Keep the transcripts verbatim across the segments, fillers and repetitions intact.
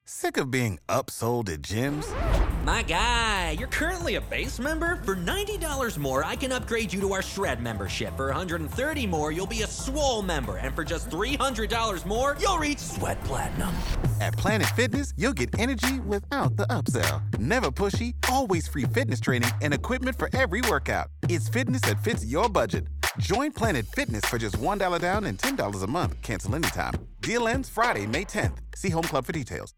Sick of being upsold at gyms? My guy, you're currently a base member? For ninety dollars more, I can upgrade you to our Shred membership. For one hundred thirty dollars more, you'll be a Swole member. And for just three hundred dollars more, you'll reach Sweat Platinum. At Planet Fitness, you'll get energy without the upsell. Never pushy, always free fitness training and equipment for every workout. It's fitness that fits your budget. Join Planet Fitness for just one dollar down and ten dollars a month. Cancel anytime. Deal ends Friday, May tenth. See Home Club for details.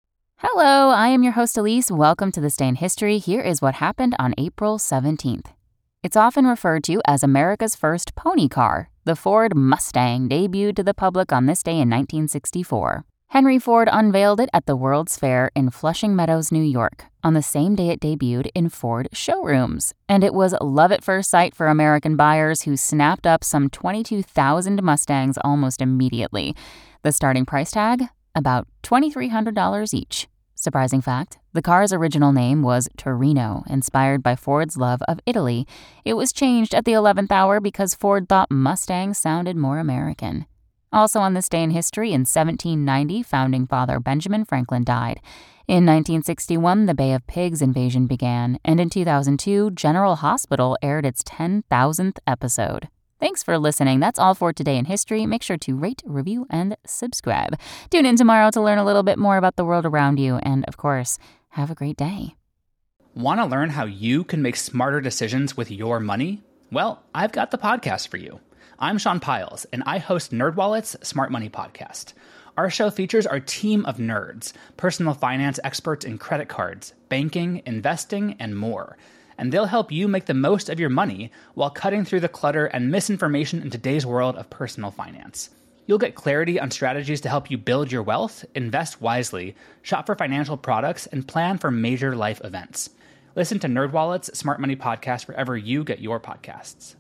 Hello, I am your host Elise. Welcome to This Day in History. Here is what happened on April seventeenth. It's often referred to as America's first pony car. The Ford Mustang debuted to the public on this day in nineteen sixty-four. Henry Ford unveiled it at the World's Fair in Flushing Meadows, New York, on the same day it debuted in Ford showrooms. And it was love at first sight for American buyers who snapped up some twenty-two thousand Mustangs almost immediately. The starting price tag? About two thousand three hundred dollars each. Surprising fact, the car's original name was Torino, inspired by Ford's love of Italy. It was changed at the eleventh hour because Ford thought Mustang sounded more American. Also on this day in history, in seventeen ninety, founding father Benjamin Franklin died. In nineteen sixty-one, the Bay of Pigs invasion began, and in two thousand two, General Hospital aired its ten thousandth episode. Thanks for listening. That's all for today in history. Make sure to rate, review, and subscribe. Tune in tomorrow to learn a little bit more about the world around you. And, of course, have a great day. Want to learn how you can make smarter decisions with your money? Well, I've got the podcast for you. I'm Sean Piles, and I host NerdWallet's Smart Money Podcast. Our show features our team of nerds, personal finance experts in credit cards, banking, investing, and more. And they'll help you make the most of your money while cutting through the clutter and misinformation in today's world of personal finance. You'll get clarity on strategies to help you build your wealth, invest wisely, shop for financial products, and plan for major life events. Listen to NerdWallet's Smart Money Podcast wherever you get your podcasts.